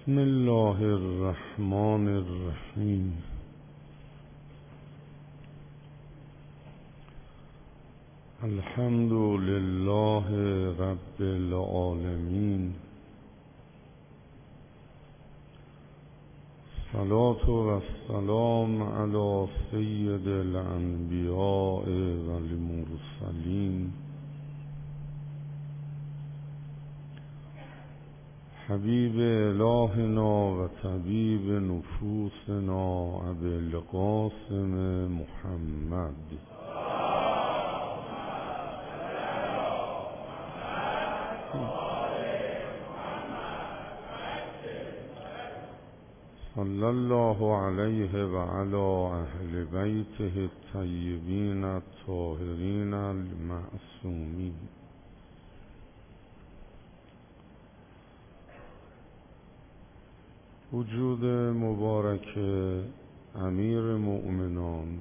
بسم الله الرحمن الرحیم. الحمد لله رب العالمین. صلاة و السلام علی سید الانبیاء و المرسلین حبیب الهنا و طبیب نفوسنا ابی القاسم محمد صلی الله علیه و علی اهل بیته الطیبین الطاهرین المعصومین. وجود مبارک امیر مؤمنان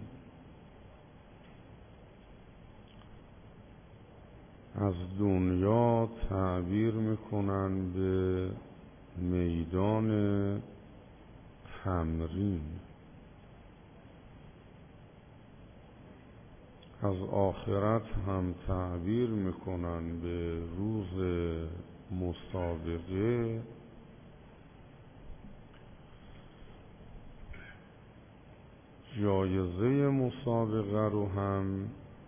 از دنیا تعبیر میکنن به میدان تمرین، از آخرت هم تعبیر میکنن به روز مسابقه. جایزه مسابقه رو هم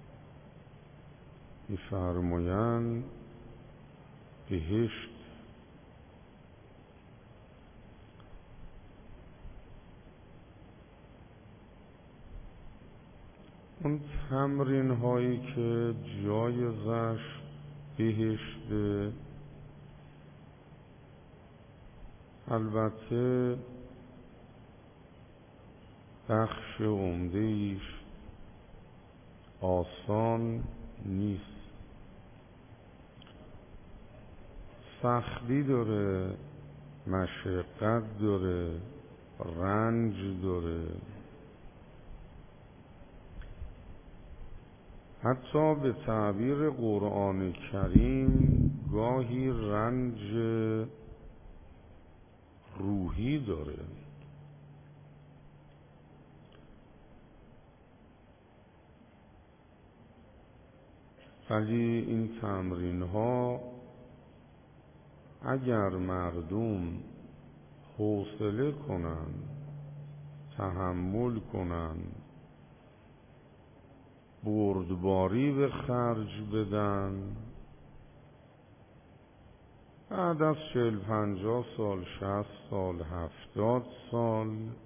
می‌فرمایند بهشت. اون تمرین هایی که جایزش بهشت، البته بخش عمده ایش آسان نیست، سختی داره، مشقت داره، رنج داره. حتی به تعبیر قرآن کریم گاهی رنج روحی داره. ولی این تمرین ها اگر مردم حوصله کنن، تحمل کنن، بردباری به خرج بدن، بعد از 40-50 سال، 60 سال، 70 سال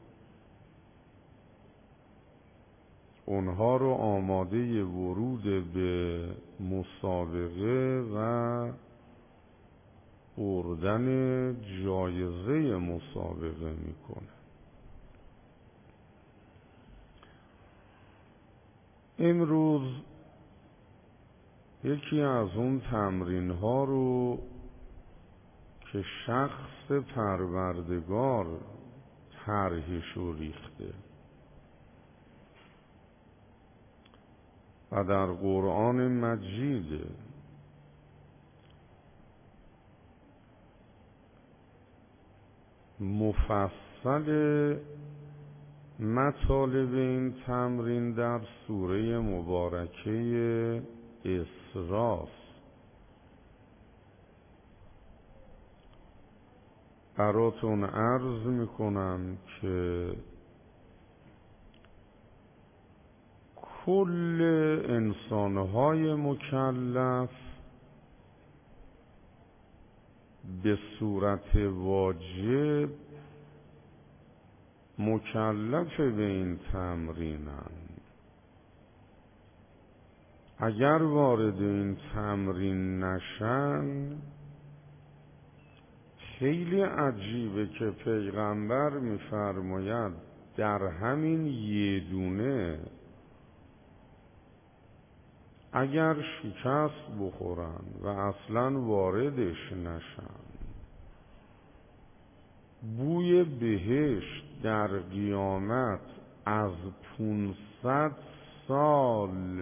اونها رو آماده ورود به مسابقه و بردن جایزه مسابقه میکنه. امروز یکی از اون تمرین ها رو که شخص پروردگار طرحش رو ریخته و در قرآن مجید مفصل مطالب این تمرین در سوره مبارکه اسراء براتون عرض میکنم که کل انسانهای مکلف به صورت واجب مکلف به این تمرینن. اگر وارد این تمرین نشن، خیلی عجیبه که پیغمبر میفرماید در همین یه دونه اگر شکست بخورن و اصلا واردش نشن، بوی بهشت در قیامت از 500 سال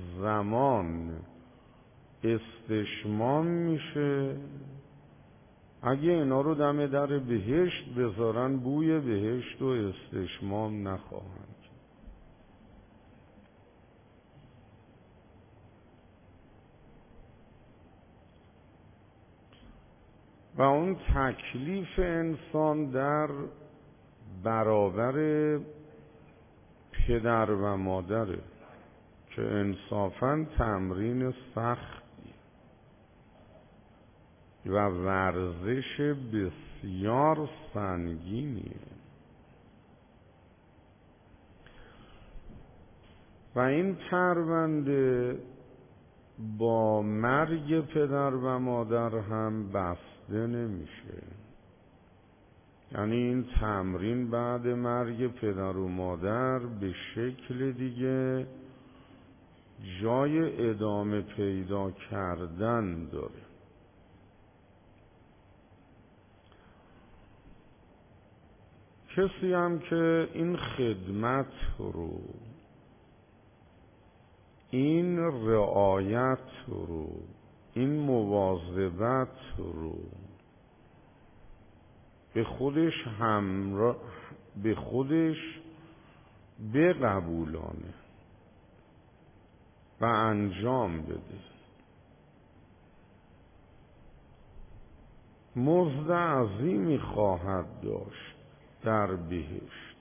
زمان استشمام میشه اگه اینا رو دم در بهشت بذارن بوی بهشت و استشمام نخواهند. و اون تکلیف انسان در برابر پدر و مادره که انصافاً تمرین سختی و ورزش بسیار سنگینیه. و این پرونده با مرگ پدر و مادر هم بسته نمیشه. یعنی این تمرین بعد مرگ پدر و مادر به شکل دیگه جای ادامه پیدا کردن داره. کسی هم که این خدمت رو، این رعایت رو، این مواظبت رو به خودش بقبولانه و انجام بده، مزد عظیمی خواهد داشت در بهشت.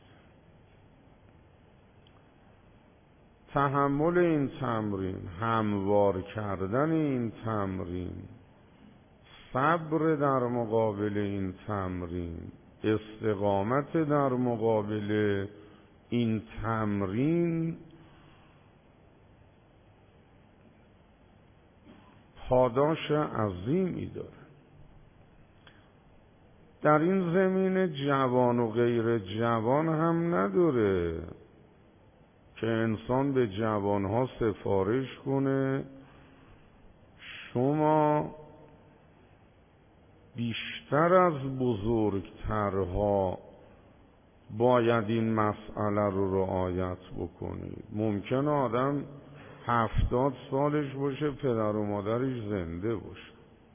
تحمل این تمرین، هموار کردن این تمرین، صبر در مقابل این تمرین، استقامت در مقابل این تمرین پاداش عظیمی داره. در این زمینه جوان و غیر جوان هم نداره که انسان به جوانها سفارش کنه شما بیشتر از بزرگترها باید این مسئله رو رعایت بکنید. ممکنه آدم 70 سالش باشه پدر و مادرش زنده باشه،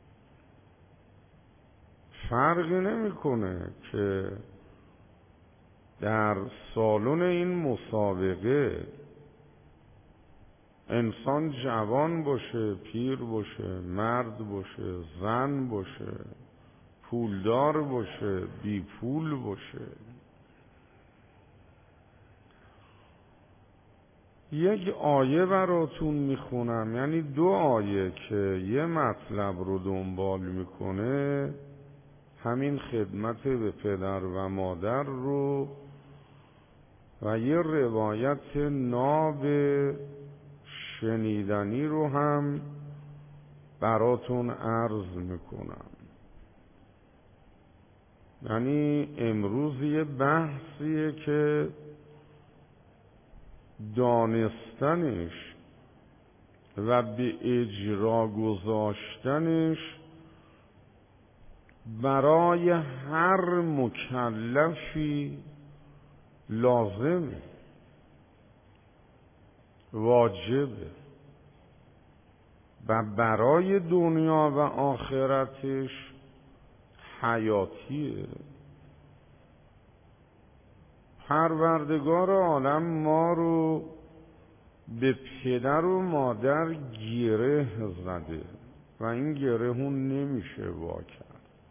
فرقی نمیکنه که در سالن این مسابقه انسان جوان باشه، پیر باشه، مرد باشه، زن باشه، پولدار باشه، بی پول باشه. یک آیه براتون میخونم، یعنی 2 آیه که یه مطلب رو دنبال میکنه، همین خدمت به پدر و مادر رو و یه روایت ناب شنیدنی رو هم براتون عرض میکنم. یعنی امروز یه بحثیه که دانستنش و به اجرا گذاشتنش برای هر مکلفی لازمه، واجبه و برای دنیا و آخرتش حیاتیه. پروردگار عالم ما رو به پدر و مادر گره زده و این گرهون نمیشه وا کرد.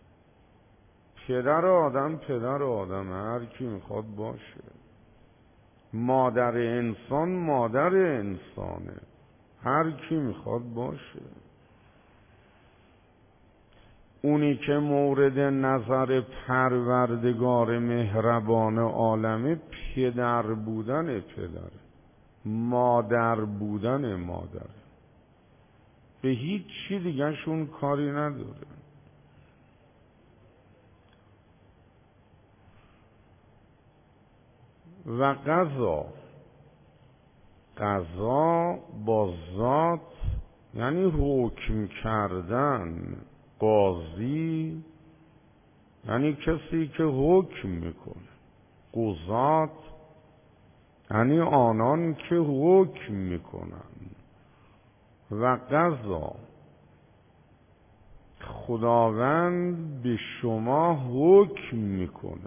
پدر آدم هر کی میخواد باشه. مادر انسانه، هر کی میخواد باشه. اونی که مورد نظر پروردگار مهربان عالمه پدر بودن پدر، مادر بودن مادر، به هیچ چی دیگه شون کاری نداره. و قضا با ذات یعنی حکم کردن. قاضی یعنی کسی که حکم میکنه. قضات یعنی آنان که حکم میکنن. و قضا خداوند به شما حکم میکنه.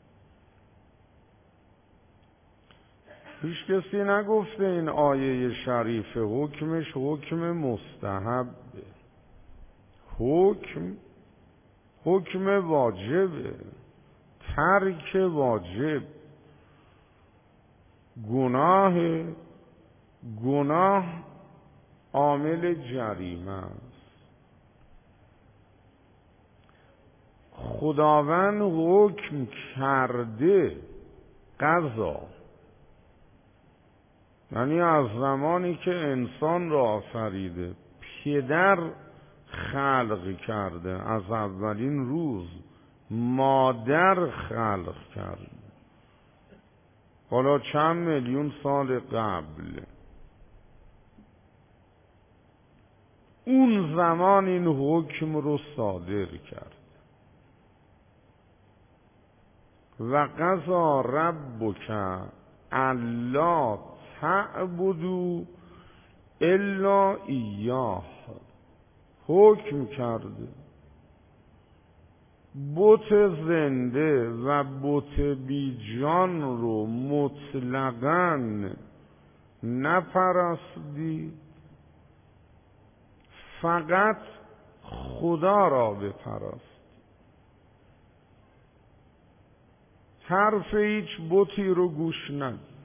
هیچ کسی نگفته این آیه شریف حکمش حکم مستحبه. حکم واجبه، ترک واجب. گناه عامل جریمه است. خداوند حکم کرده قضا، یعنی از زمانی که انسان را آفریده، پدر خلق کرده، از اولین روز مادر خلق کرده، حالا چند میلیون سال قبل، اون زمان این حکم رو صادر کرد. و قضا ربک الا تعبدوا الا ایاه. حکم کرده بت زنده و بت بی جان رو مطلقاً نپرستید، فقط خدا را بپرست. حرف هیچ بتی رو گوش ندید.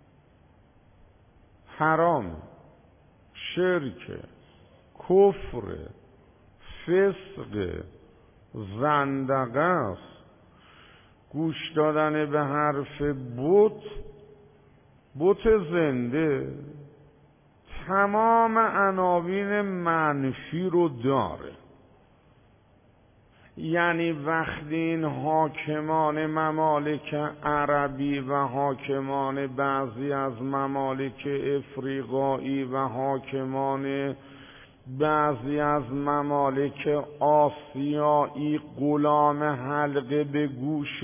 حرام، شرک، کفر، فسق، زندقه است گوش دادن به حرف بت زنده. تمام عناوین منفی رو داره. یعنی وقتی این حاکمان ممالک عربی و حاکمان بعضی از ممالک افریقایی و حاکمان بعضی از ممالک آسیایی غلام حلقه به گوش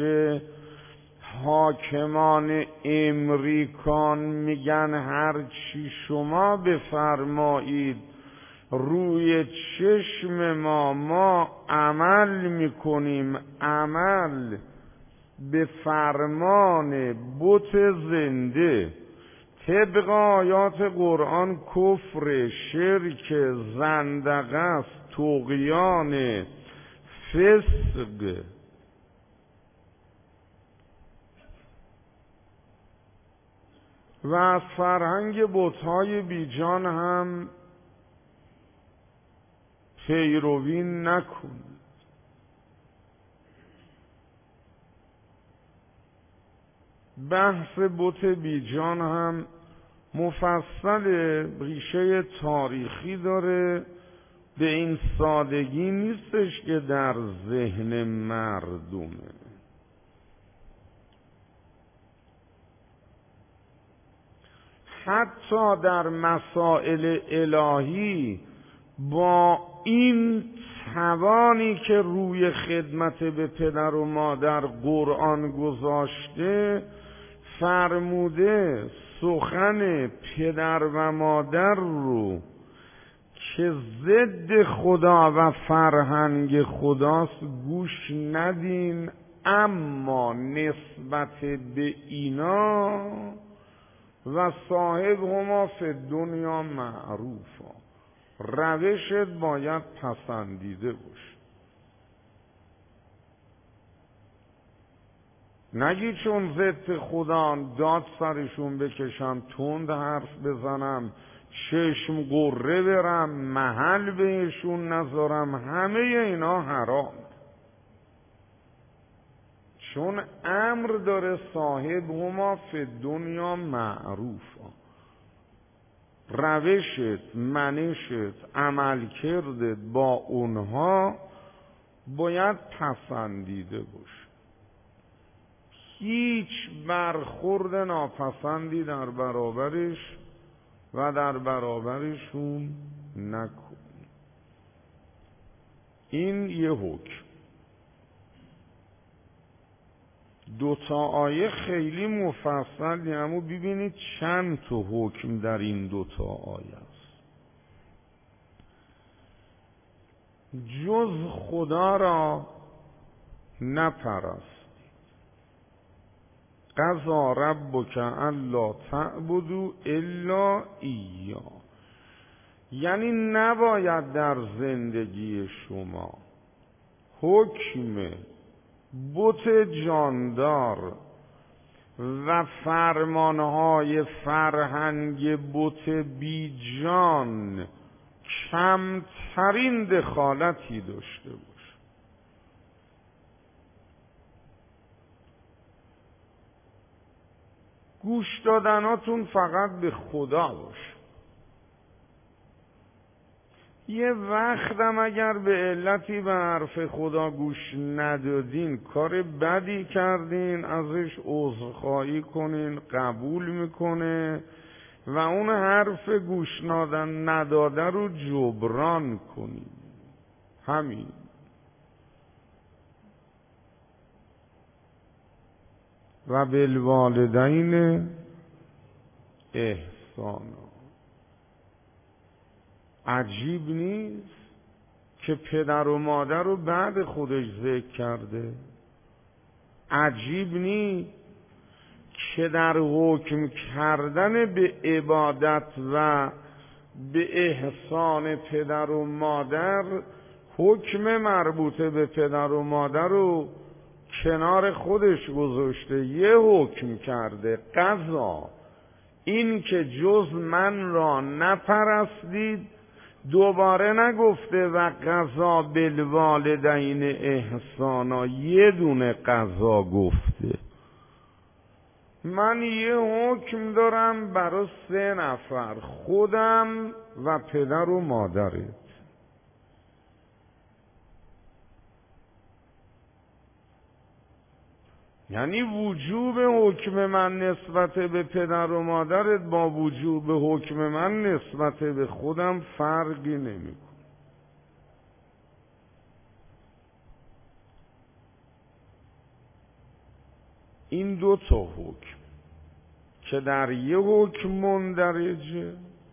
حاکمان امریکان میگن هر چی شما بفرمایید روی چشم ما عمل میکنیم، عمل به فرمان بت زنده طبق آیات قرآن کفر، شرک، زندقه است، طغیان، فسق. و از فرهنگ بت‌های بیجان هم پیروی نکنید. بحث بت بیجان هم مفصل ریشه تاریخی داره، به این سادگی نیستش که در ذهن مردمه. حتی در مسائل الهی با این توانی که روی خدمت به پدر و مادر قرآن گذاشته، فرموده سخن پدر و مادر رو که ضد خدا و فرهنگ خداست گوش ندین، اما نسبت به اینا و صاحب هما فی دنیا معروفا، روشت باید پسندیده باشه. نگی چون ضد خدا داد سرشون بکشم، تند حرف بزنم، چشم قره برم، محل بهشون نذارم، همه اینا حرام. چون امر داره صاحب هما فی دنیا معروفا، روشت، منشت، عمل کردت با اونها باید پسندیده باشه. هیچ برخورد ناپسندی در برابرش و در برابرشون نکن. این یه حکم. دوتا آیه خیلی مفصل، اما ببینید چند تا حکم در این دوتا آیه است. جز خدا را نپرست. قضا ربک الا تعبدوا الا ایاه. یعنی نباید در زندگی شما حکم بت جاندار و فرمانهای فرهنگ بت بی جان کمترین دخالتی داشته باشه. گوش دادناتون فقط به خدا باشه. یه وقتم اگر به علتی به حرف خدا گوش ندادین، کار بدی کردین، ازش عذرخواهی کنین، قبول میکنه و اون حرف گوش نداده رو جبران کنین. همین. و بالوالدین احسانا. عجیب نیست که پدر و مادر رو بعد خودش ذکر کرده؟ عجیب نیست که در حکم کردن به عبادت و به احسان پدر و مادر حکم مربوط به پدر و مادر رو کنار خودش گذاشته، یه حکم کرده، قضا، این که جز من را نپرستید. دوباره نگفته و قضا بالوالدین احسانا، یه دونه قضا گفته. من یه حکم دارم برای 3 نفر، خودم و پدر و مادرت. یعنی وجوب حکم من نسبت به پدر و مادرت با وجوب حکم من نسبت به خودم فرقی نمیکنه. این 2 تا حکم که در یه حکم مندرجه،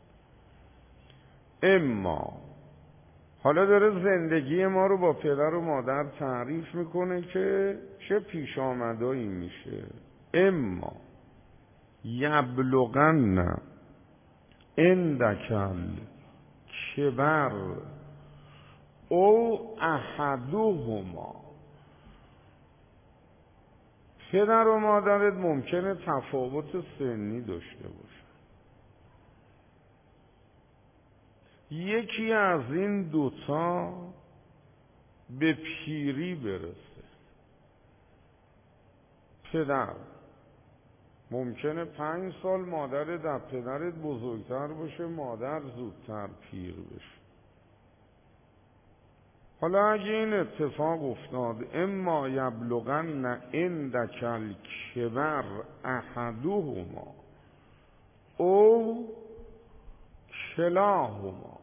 اما حالا داره زندگی ما رو با پدر و مادر تعریف میکنه که چه پیش آمدایی میشه. اما یبلغن عندک الکبر او احدهما. پدر و مادرت ممکنه تفاوت سنی داشته باشه، یکی از این 2 تا به پیری برسه. پدر ممکنه 5 سال مادرت از پدرت بزرگتر باشه، مادر زودتر پیر بشه. حالا اگه این اتفاق افتاد، اما یبلغن عندک الکبر احدهما او کلاهما،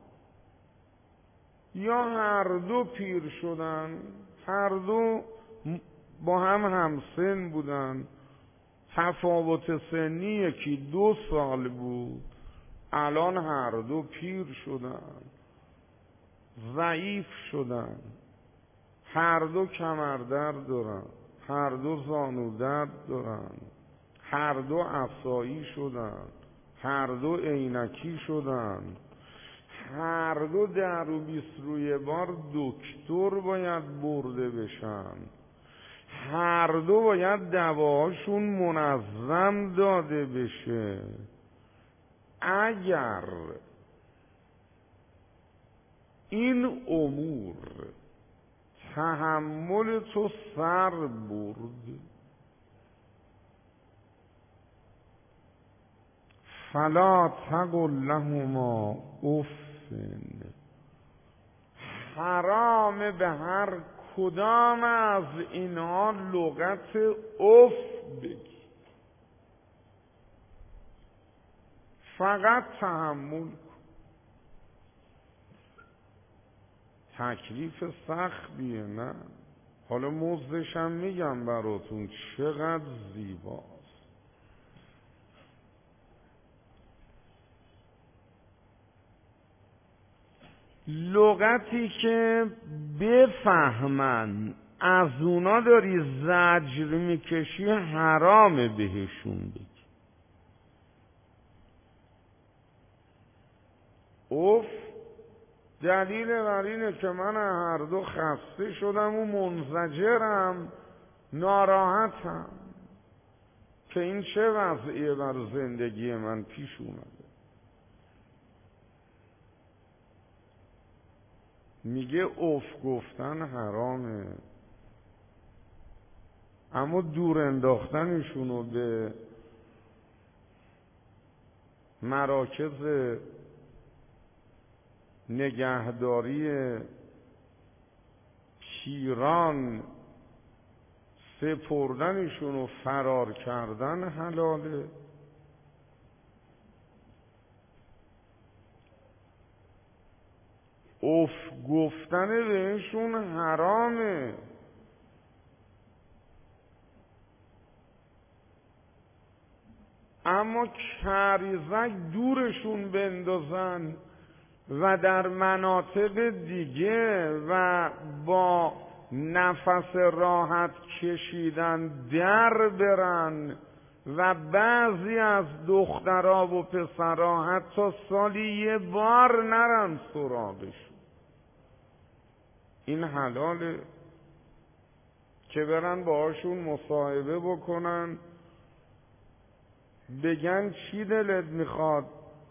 یا هر 2 پیر شدن، هر 2 با هم همسن بودن، تفاوت سنی یکی 2 سال بود، الان هر 2 پیر شدن، ضعیف شدن، هر 2 کمردرد دارن، هر 2 زانودرد دارن، هر 2 عصایی شدن، هر 2 عینکی شدن، هر 2 در و 20 روی بار دکتر باید برده بشن، هر 2 باید دواهاشون منظم داده بشه. اگر این امور تحمل تو سر برد، فلا تقل لهما اف. حرام به هر کدام از اینها لغت اف بگی، فقط تحمل کن. تکلیف سختیه نه؟ حالا مزدشم میگم براتون چقدر زیباست. لغتی که بفهمن از اونا داری زجر میکشی حرامه بهشون بگی. اوف دلیل بر اینه که من هر دو خسته شدم و منزجرم، ناراحتم که این چه وضعیه بر زندگی من پیش اومده. میگه اوف گفتن حرامه، اما دور انداختنشونو به مراکز نگهداری پیران سپردنشون و فرار کردن حلاله. اوف گفتن بهشون حرامه. اما کریزک دورشون بندازن و در مناطق دیگه و با نفس راحت کشیدن در برن و بعضی از دخترها و پسرها حتی سالی یه بار نرن سراغشون. این حلاله که برن باهاشون مصاحبه بکنن، بگن چی دلت میخواد،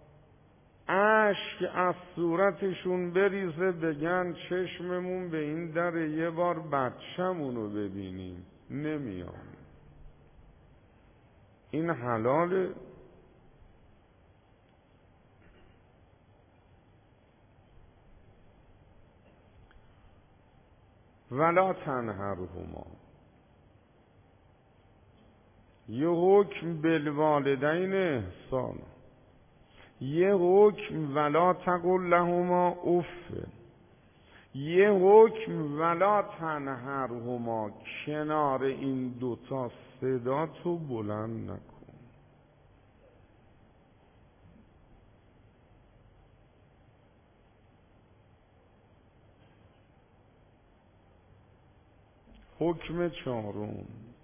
اشک از صورتشون بریزه، بگن چشممون به این در یه بار بچه‌مونو ببینیم نمیام. این حلاله. ولا تنهرهما، یه حکم بالوالدین احسان، یه حکم ولا تقل لهما اف، یه حکم ولا تنهرهما، کنار این دوتا صدا تو بلند نکن. حکم چهارم،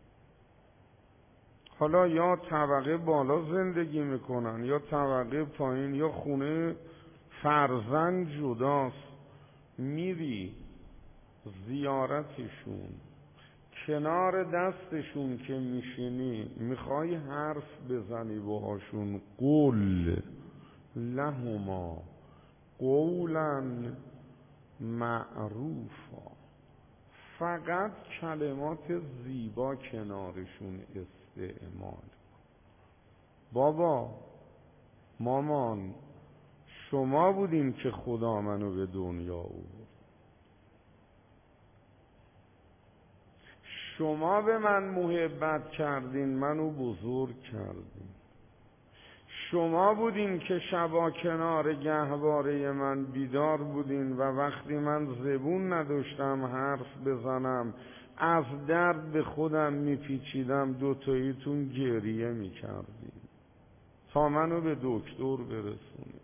حالا یا طبقه بالا زندگی میکنن یا طبقه پایین، یا خونه فرزند جداست، میری زیارتشون، کنار دستشون که میشینی میخوای حرف بزنی باهاشون، قول لهما قولا معروفا، فقط کلمات زیبا کنارشون استعمال. بابا مامان شما بودین که خدا منو به دنیا آورد، شما به من محبت کردین، منو بزرگ کردین، شما بودین که شبا کنار گهواره من بیدار بودین و وقتی من زبون نداشتم حرف بزنم از درد به خودم میپیچیدم، دوتاییتون گریه میکردین تا منو به دکتر برسونید.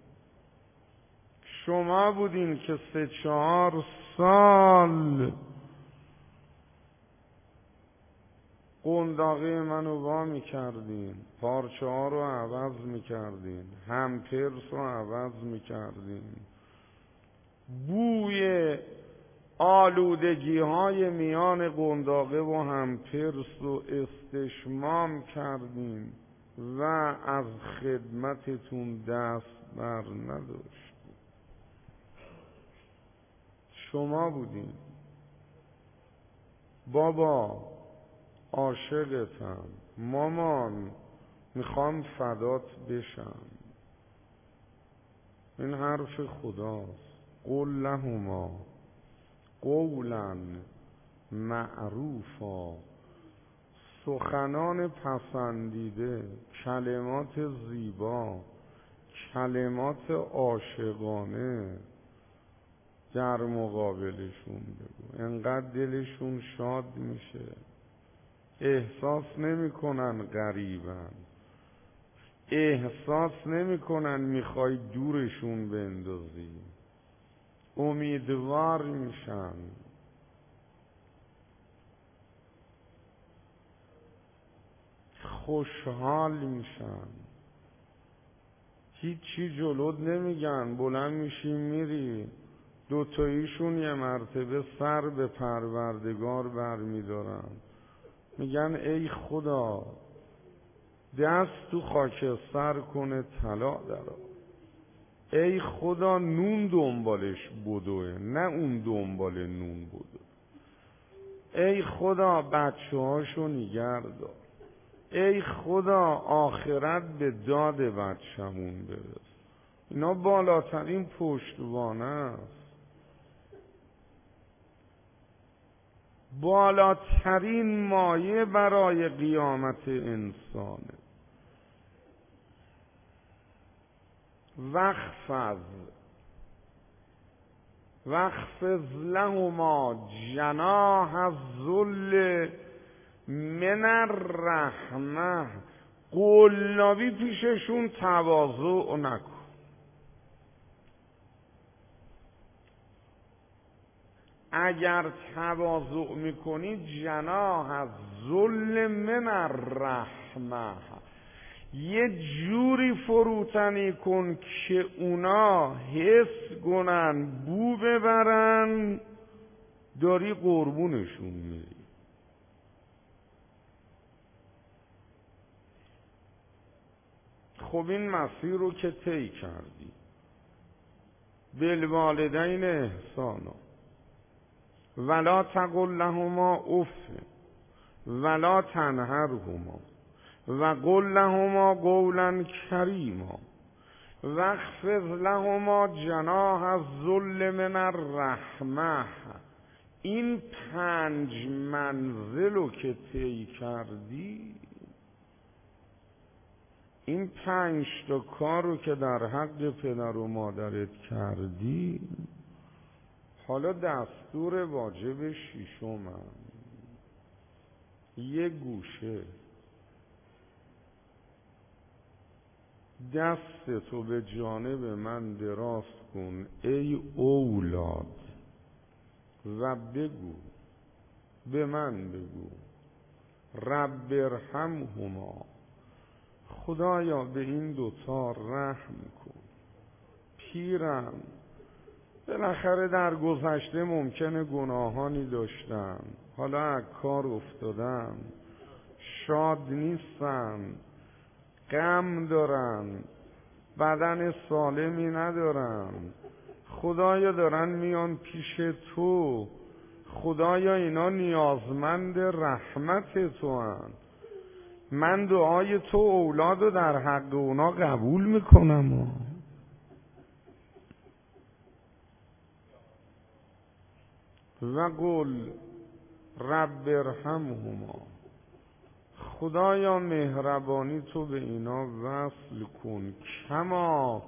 شما بودین که 3-4 سال قنداقه منو وا میکردین، پارچه ها رو عوض میکردین، همپرس رو عوض میکردین، بوی آلودگی های میان قنداقه و همپرس رو استشمام کردین و از خدمتتون دست بر نداشت. شما بودین. بابا عاشقتم، مامان میخوام فدات بشم. این حرف خداست. قل لهما قولا معروفا، سخنان پسندیده، کلمات زیبا، کلمات عاشقانه در مقابلشون بگو. انقدر دلشون شاد میشه، احساس نمیکنن غریبن، احساس نمیکنن میخوای دورشون بندازی. امیدوار میشن، خوشحال میشن، هیچی جلوت نمیگن، بلند میشی میری. دوتاییشون یه مرتبه سر به پروردگار برمیدارن، میگن ای خدا دست تو خاکستر کنه طلا درآ. ای خدا نون دنبالش بدوه نه اون دنبال نون بدو. ای خدا بچه هاشو نگر دار. ای خدا آخرت به داد بچه‌مون برس. اینا بالاترین پشتوانه است، بالاترین مایه برای قیامت انسانه. واخفض لهما جناح الذل من الرحمه. قلابی پیششون تواضع نکن. اگر تواضع میکنی جناح الذل من الرحمه، یه جوری فروتنی کن که اونا حس کنن بو ببرن داری قربونشون میری. خب این مسیر رو که طی کردی، بالوالدین احسانا ولا تقل لهما اف ولا تنهرهما و قل لهما قولا کریما واخفض لهما جناح الذل من الرحمه. این 5 منزل رو که طی کردی، این 5 تا کار رو که در حق پدر و مادرت کردی، حالا دستور واجب 6م، یه گوشه دستتو به جانب من دراز کن ای اولاد و بگو، به من بگو رب ارحمهما، خدایا به این دوتا رحم کن. پیرم، بالاخره در گذشته ممکنه گناهانی داشتم، حالا از کار افتادم، شاد نیستم، غم دارم، بدن سالمی ندارم. خدایا دارن میان پیش تو، خدایا اینا نیازمند رحمت تو هن. من دعای تو اولاد رو در حق اونا قبول میکنم. و قل رب ارحمهما، خدایا مهربانی تو به اینا وصل کن کما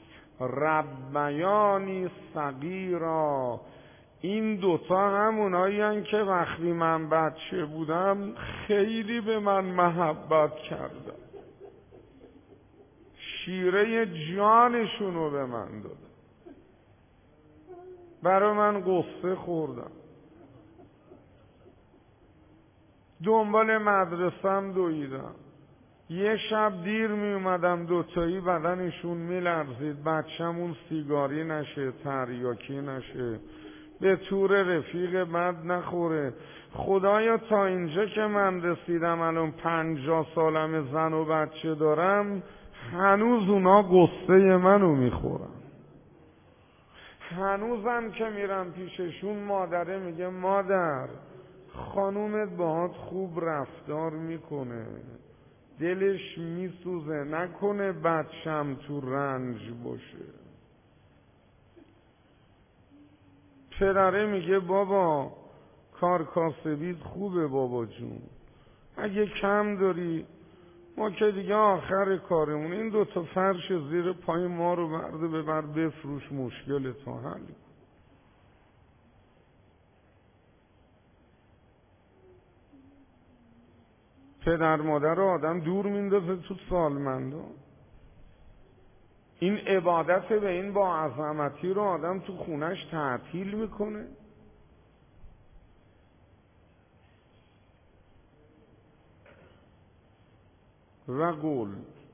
ربیانی صغیرا. این دوتا همونایی هن که وقتی من بچه بودم خیلی به من محبت کردن، شیره جانشونو به من دادن، برای من قصه خوردن، دنبال مدرسم دویدم. یه شب دیر می اومدم، دوتایی بدنشون می لرزید، بچه‌مون سیگاری نشه، تریاکی نشه، به طور رفیق بد نخوره. خدایا تا اینجا که من رسیدم، الان 50 سالم، زن و بچه دارم، هنوز اونا قصه منو میخورن. هنوزم که میرم پیششون مادره میگه مادر خانومت باهات خوب رفتار میکنه، دلش میسوزه، نکنه بچم تو رنج باشه. پدره میگه بابا کار کاسبیت خوبه بابا جون، اگه کم داری ما که دیگه آخر کارمون، این 2 تا فرش زیر پای ما رو برده ببر بفروش، مشکل تو حل کن. پدر مادر رو آدم دور میندازه تو سالمندا. این عبادت به این با عظمتی رو آدم تو خونش تعطیل میکنه. و قول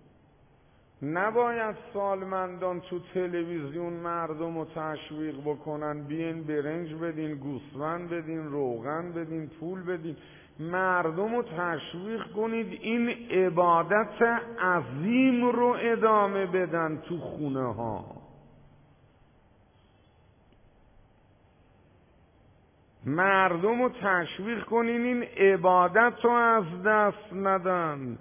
نباید سالمندان تو تلویزیون مردم رو تشویق بکنن بیاین برنج بدین، گوسفند بدین، روغن بدین، پول بدین. مردم رو تشویق کنید این عبادت عظیم رو ادامه بدن تو خونه ها. مردم رو تشویق کنین این عبادت رو از دست ندن.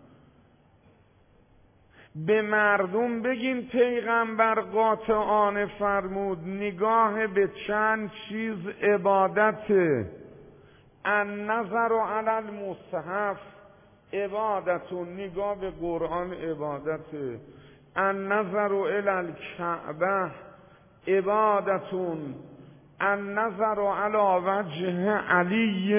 به مردم بگین پیغمبر قاطعانه فرمود نگاه به چند چیز عبادته. النظر علی المصحف عبادتون، نگاه به قرآن عبادته. النظر الی الکعبه عبادتون. النظر علی وجه علی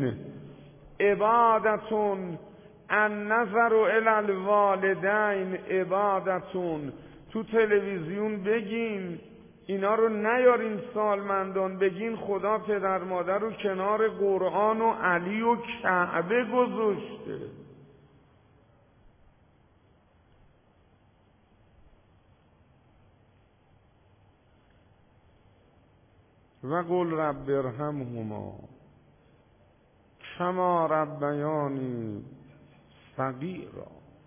عبادتون. النظر الی الوالدین عبادتون. تو تلویزیون بگین اینا رو نیارین سالمندان، بگین خدا پدر مادر رو کنار قرآن و علی و کعبه گذاشته. و قل رب ارحمهما کما ربیانی صغیرا.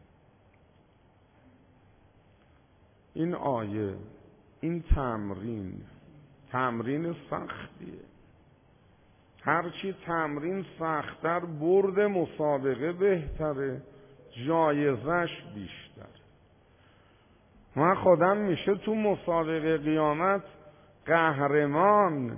این آیه، این تمرین سختیه. هرچی تمرین سخت‌تر برد مسابقه بهتره، جایزش بیشتر. من خودم میشه تو مسابقه قیامت قهرمان.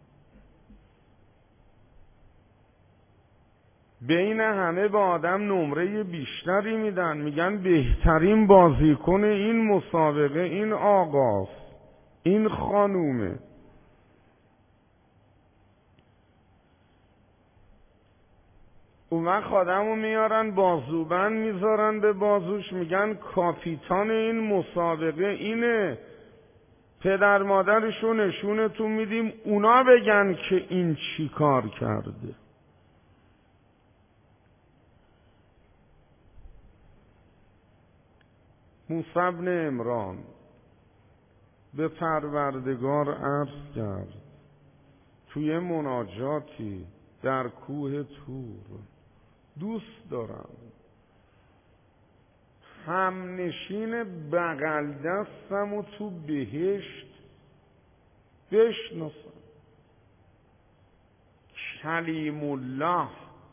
بین همه به آدم نمره بیشتری میدن، میگن بهترین بازیکن این مسابقه این آقاست، این خانومه. اون وقت آدمو میارن بازوبند میذارن به بازوش، میگن کاپیتان این مسابقه اینه. پدر مادرشو نشونتون میدیم اونا بگن که این چی کار کرده. موسی بن عمران به پروردگار عرض کرد توی مناجاتی در کوه طور، دوست دارم همنشین بغل دستم و تو بهشت بشناسم. کلیم الله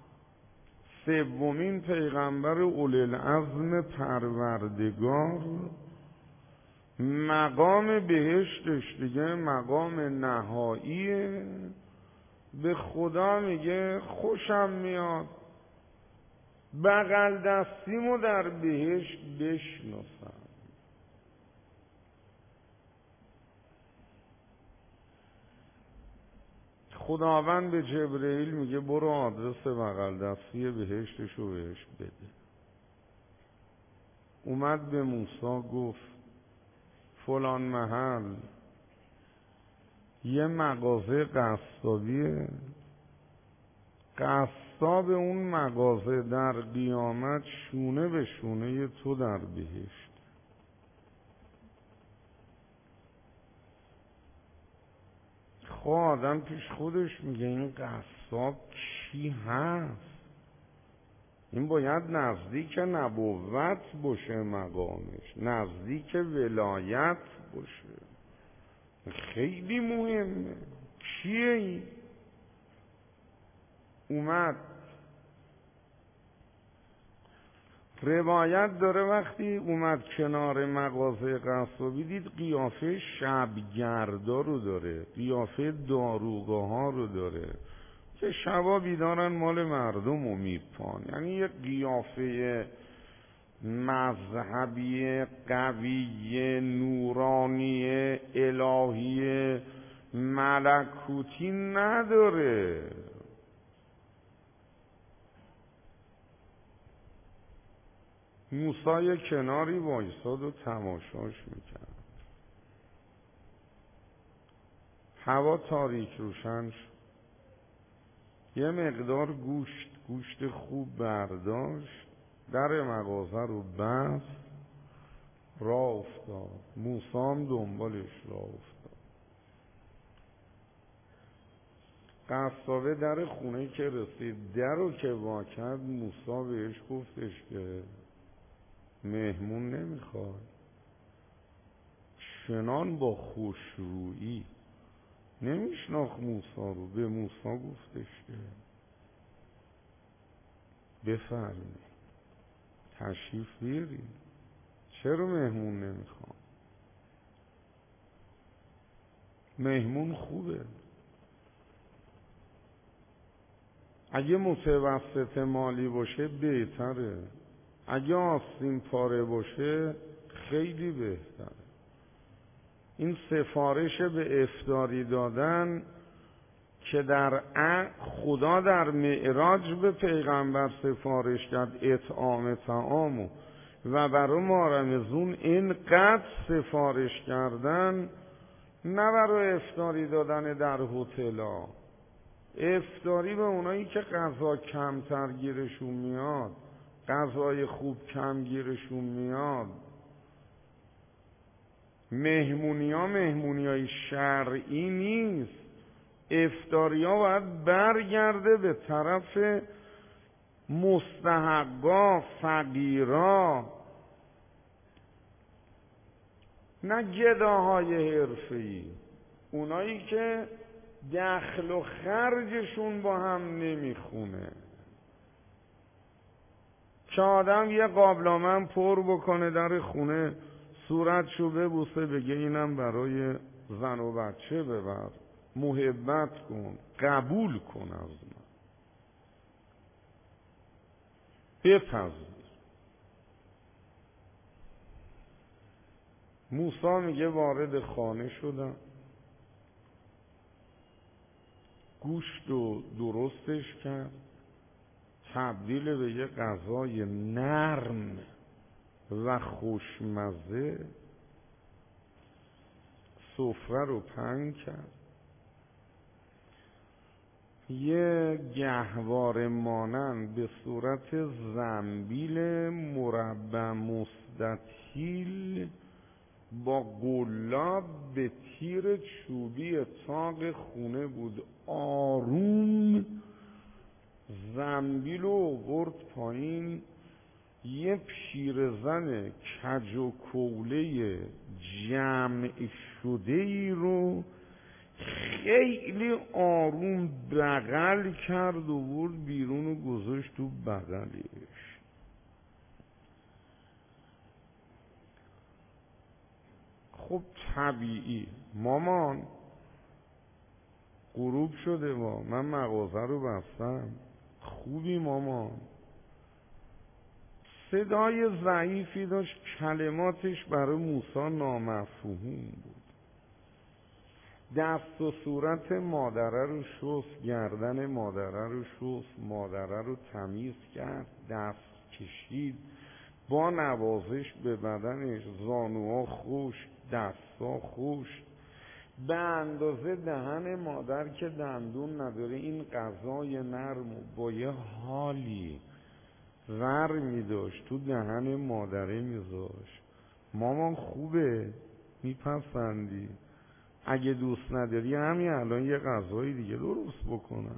سومین پیغمبر اولوالعزم پروردگار، مقام بهشتش دیگه مقام نهاییه. به خدا میگه خوشم میاد بغل دستیمو در بهشت بشناسم. خداوند به جبرئیل میگه برو آدرس بغل دستی بهشتشو بهش بده. اومد به موسی گفت فلان محل یه مغازه قصابیه، قصاب اون مغازه در قیامت شونه به شونه تو در بهشت. خب آدم پیش خودش میگه این قصاب کی هست؟ این باید نزدیک نبوت باشه، مقامش نزدیک ولایت باشه، خیلی مهمه. کیه این؟ اومد روایت داره وقتی اومد کنار مغازه قصابی دید قیافه شبگردا رو داره، قیافه داروغه ها رو داره که شبا بیدارن مال مردم رو میپان. یعنی یه قیافه مذهبی قوی نورانی الهی ملکوتی نداره. موسی کناری وایساد و تماشاش میکرد. هوا تاریک روشن شد. یه مقدار گوشت خوب برداشت، در مغازه رو بست، راه افتاد. موسی هم دنبالش راه افتاد. قصابه در خونه که رسید، در رو که وا کرد، موسی بهش گفتش که مهمون نمیخواد. چنان با خوشرویی، نمیشناخت موسی رو، به موسی گفتش که بفرمایید تشریف بیارید، چرا مهمون نمیخوام؟ مهمون خوبه. اگه متوسط مالی باشه بهتره، اگه آستین پاره باشه خیلی بهتره. این سفارش به افطاری دادن که در خدا در معراج به پیغمبر سفارش کرد اطعام طعامو و برای ماه رمضان اینقدر سفارش کردن، نه برای افطاری دادن در هتل‌ها، افطاری به اونایی که غذا کمتر گیرشون میاد، غذای خوب کم گیرشون میاد. مهمونیای شرعی نیست. افطاریا باید برگرده به طرف مستحقا، فقیرا، نه گداهای حرفه‌ای، اونایی که دخل و خرجشون با هم نمیخونه. که آدم یه قابلمه پر بکنه در خونه، صورتشو ببوسه، بگه اینم برای زن و بچه ببر، محبت کن، قبول کن از من، بپذیر. موسی میگه وارد خانه شدم، گوشت رو درستش کرد، تبدیل به یه غذای نرم و خوشمزه، سفره رو پهن کرد. یه گهواره مانند به صورت زنبیل مربع مستطیل با قلاب به تیر چوبی طاق خونه بود. آروم زنبیل رو آورد پایین، یه پیرزن کج و کوله جمع شده ای رو خیلی آروم بغل کرد و برد بیرون و گذاشت تو بغلش. خب طبیعی مامان غروب شده، من مغازه رو بستم. خوبی مامان؟ صدای ضعیفی داشت، کلماتش برای موسی نامفهوم بود. دست و صورت مادره رو شست، گردن مادره رو شست، مادره رو تمیز کرد، دست کشید، با نوازش به بدنش، زانوها خشک، دستا خشک، به اندازه دهن مادر که دندون نداره این غذای نرم و با یه حالی ور می داشت تو دهن مادره می داشت. مامان خوبه؟ میپسندی؟ اگه دوست نداری همین الان یه غذای دیگه درست بکنم.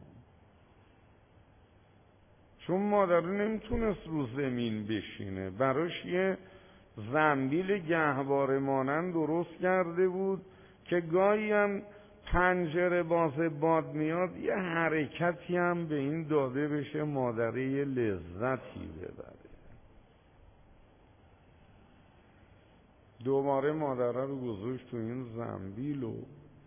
چون مادر نمیتونست رو زمین بشینه، براش یه زنبیل گهواره مانند درست کرده بود که گاهی هم پنجره باز باد میاد، یه حرکتی هم به این داده بشه مادره یه لذتی ببره. دوباره مادره رو گذاشت تو این زنبیل و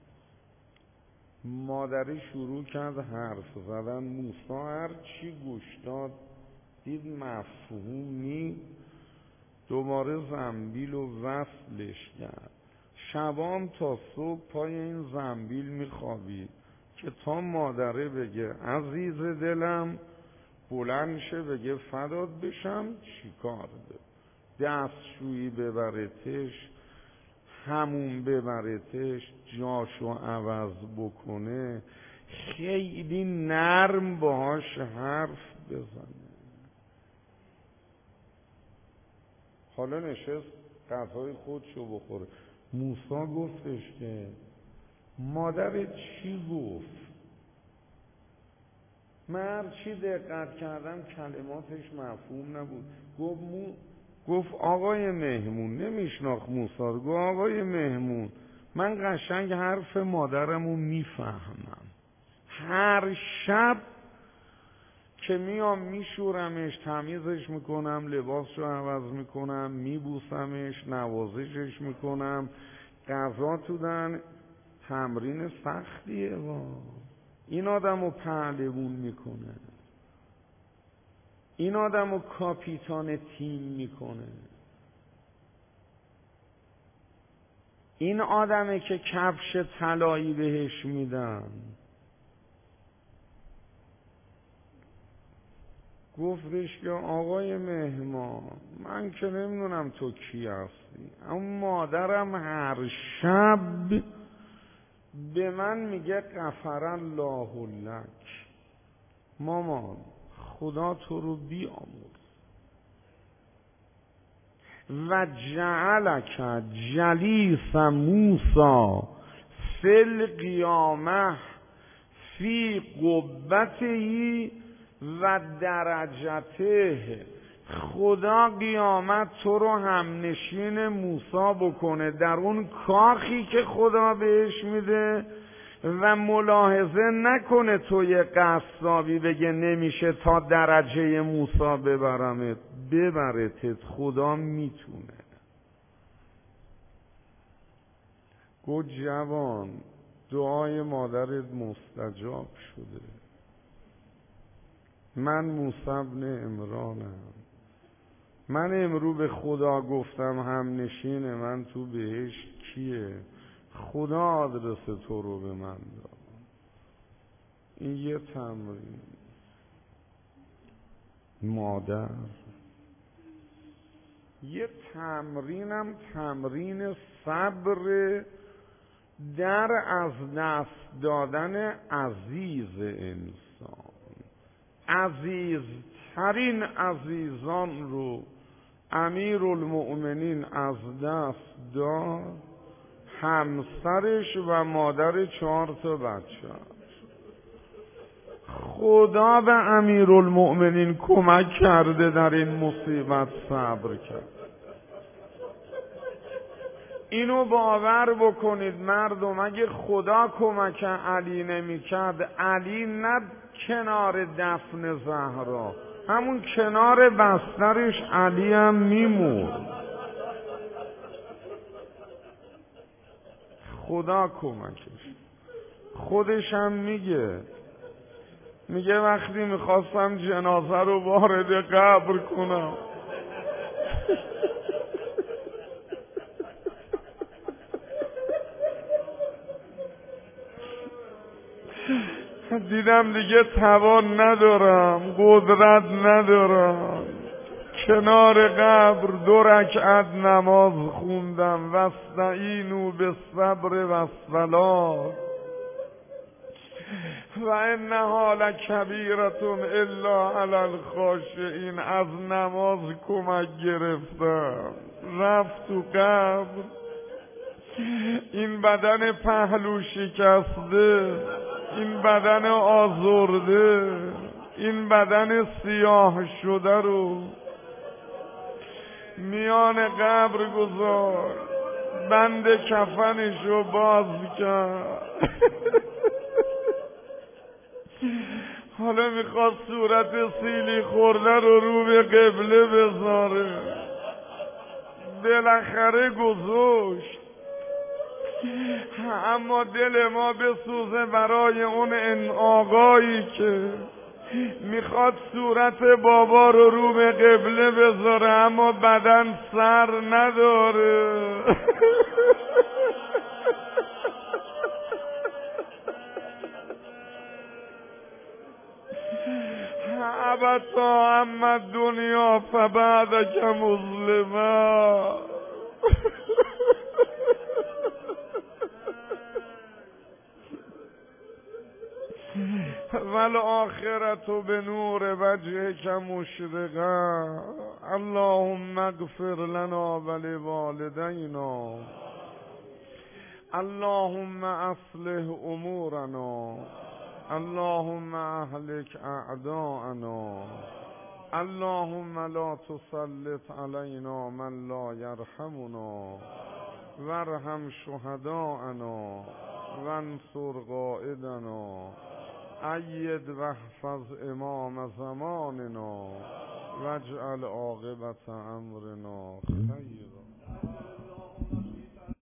مادره شروع کرد حرف زدن. موسی هر چی گوش داد دید مفهوم نی، دوباره زنبیل و وصلش کرد. شبام تا صبح پای این زنبیل میخوابید که تا مادره بگه عزیز دلم، بلند شه بگه فدات بشم، چیکار ده، دستشویی ببرتش، همون ببرتش، جاشو عوض بکنه، خیلی نرم باهاش حرف بزنه. حالا نشست غذای خودشو بخوره. موسی گفتش که مادرت چی گفت؟ من هر چی دقت کردم کلماتش مفهوم نبود. گفت آقای مهمون، نمیشناخت موسی رو، گفت آقای مهمون من قشنگ حرف مادرمو میفهمم، هر شب که میام میشورمش، تمیزش میکنم، لباسشو عوض میکنم، میبوسمش، نوازشش میکنم، غذا تو تمرین سختیه این آدمو پهلوون میکنه، این آدمو کاپیتان تیم میکنه، این آدمه که کفش طلایی بهش میدن. گفتش که آقای مهمان من که نمیدونم تو کی هستی، اما مادرم هر شب به من میگه غفر الله لک، مامان خدا تو رو بیامرز و جعلک جلیس موسی فی القیامه فی قبته و درجته، خدا قیامت تو رو همنشین موسی بکنه در اون کاخی که خدا بهش میده و ملاحظه نکنه تو یه قصابی بگه نمیشه تا درجه موسی ببرتت، خدا میتونه. گفت جوان دعای مادرت مستجاب شده، من موسی بن عمرانم، من امرو به خدا گفتم هم نشین من تو بهشت کیه؟ خدا آدرس تو رو به من داد. این یه تمرین. مادر یه تمرینم تمرین صبر در از دست دادن عزیز انسان. عزیزترین عزیزان رو امیرالمؤمنین از دست داد، همسرش و مادر 4 بچه. خدا به امیرالمؤمنین کمک کرده در این مصیبت صبر کرد. اینو باور بکنید مردم، اگه خدا کمک علی نمی‌کرد، علی نه کنار دفن زهرا، همون کنار بسترش علی هم میمورد. خدا کمکش. خودش هم میگه وقتی میخواستم جنازه رو وارد قبر کنم دیدم دیگه توان ندارم، قدرت ندارم، کنار قبر 2 رکعت نماز خوندم، واستعینوا بالصبر والصلاة و انها لکبیرة الا علی الخاشعین. از نماز کمک گرفتم، رفت تو قبر، این بدن پهلو شکسته، این بدن آزرده، این بدن سیاه شده رو میان قبر گذار، بند کفنشو باز کرد. حالا میخواد صورت سیلی خورده رو به قبله بذاره، بالاخره گذاشت. اما دل ما بسوزه برای اون آقایی که میخواد صورت بابا رو به قبله بذاره اما بدن سر نداره. ابتا اما دنیا فبعدک مظلمه. والآخرة بنور وجهك مشرقا اللهم اغفر لنا ولوالدينا اللهم اصلح امورنا اللهم اهلك اعداءنا اللهم لا تسلط علينا من لا يرحمنا وارحم شهداءنا وانصر قائدنا أيد واحفظ امام زماننا واجعل عاقبة امرنا خيرا